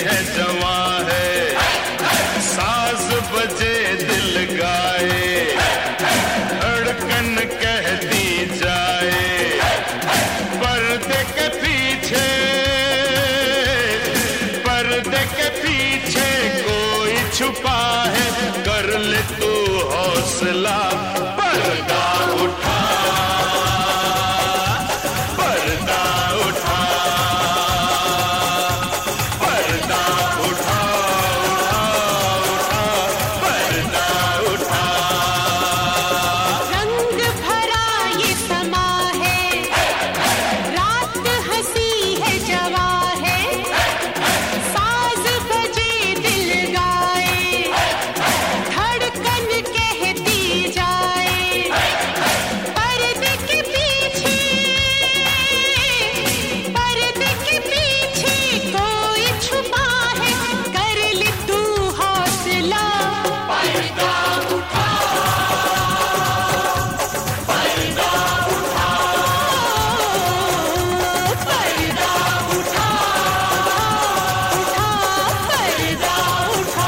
है जवां है, साज बजे दिल गाए, धड़कन कहती जाए, पर्दे के पीछे कोई छुपा है, कर ले तू हौसला, पर्दा उठा, पर्दा उठा, पर्दा उठा, उठा, पर्दा उठा। रंग भरा ये समा है, रात हंसी है जवा है, साज बजे दिल गाए, धड़कन कहती जाए, पर्दे के पीछे कोई छुपा है, कर ले तू हौसला, पर्दा उठा, पर्दा उठा, पर्दा उठा, पर्दा उठा।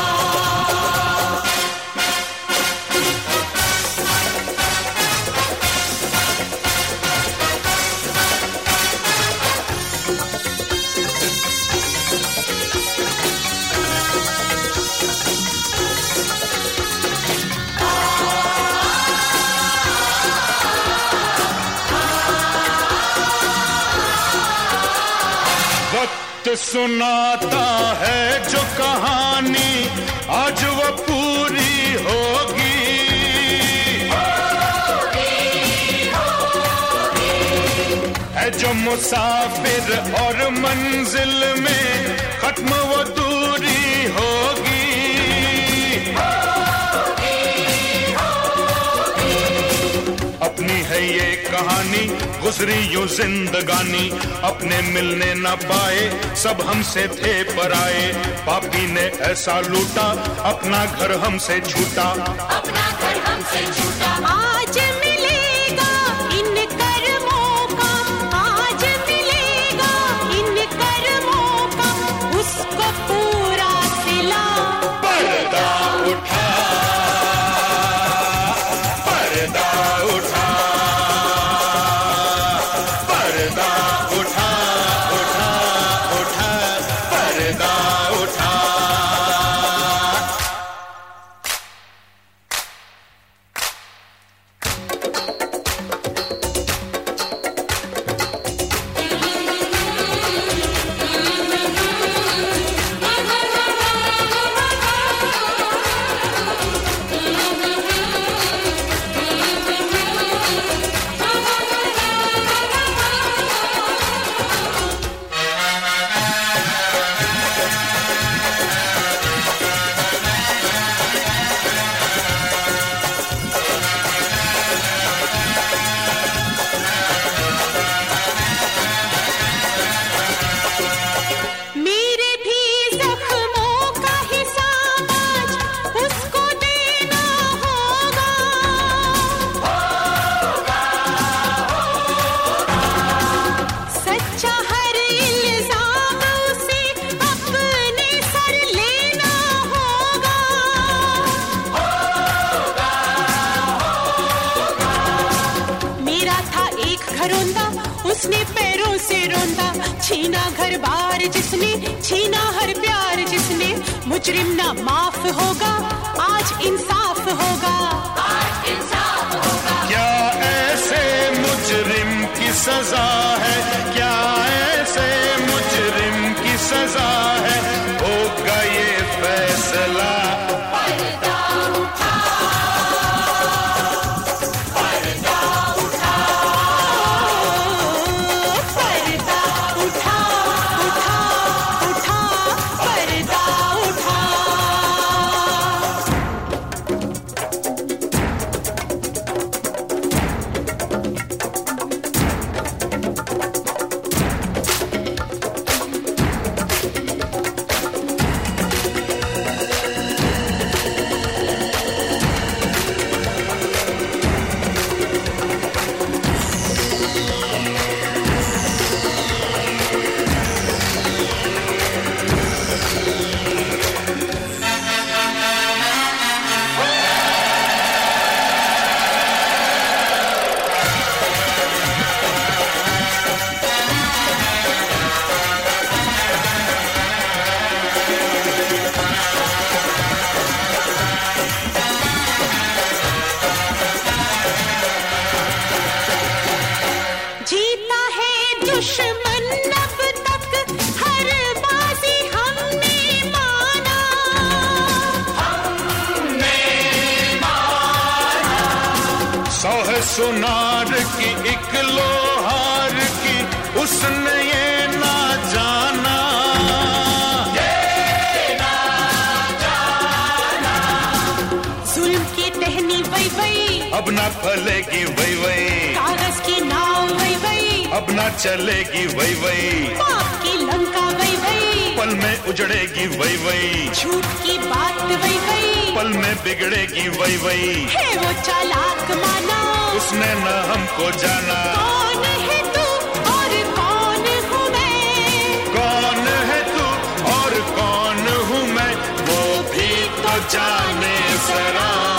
वक्त सुनाता है जो कहानी, आज वो पूरी होगी, है जो मुसाफिर और मंजिल में खत्म वो दूरी होगी। अपनी है ये कहानी, गुजरी यूं जिंदगानी, अपने मिलने न पाए, सब हमसे थे पराए, पापी ने ऐसा लूटा, अपना घर हमसे छूटा, अपना घर हमसे छूटा। आज मिलेगा इन कर्मों का, आज मिलेगा इन कर्मों का, उसको पूरा सिला, पर्दा उठा, पर्दा उठा, पर्दा उठा, उठा, उठा, पर्दा उठा। मेरे भी जख्मों का हिसाब आज उसको देना होगा, सच्चा हर इल्जाम उसे अपने सर लेना होगा, मेरा था एक घरौंदा, उसने पैरों से रोंदा, छीना घर बार जिसने, छीना हर प्यार जिसने, मुजरिम ना माफ होगा, आज इंसाफ होगा, आज इंसाफ होगा। क्या ऐसे मुजरिम की सजा है, क्या ऐसे मुजरिम की सजा है, होगा ये फैसला, पर्दा उठा, पर्दा उठा, पर्दा उठा, उठा, उठा, पर्दा उठा। सुनार की एक लोहार की उसने ये ना जाना, जुल्म की टहनी वही वही अब ना फलेगी वही वही, कागज की नाव वही वही अब ना चलेगी वही वही, पाप की लंका वही वही पल में उजड़ेगी वही वही, झूठ की बात वही वही पल में बिगड़ेगी वही वही, है वो चालाक माना उसने न हमको जाना। कौन है तू और कौन हूँ मैं, कौन है तू और कौन हूँ मैं, वो भी तो जाने जरा।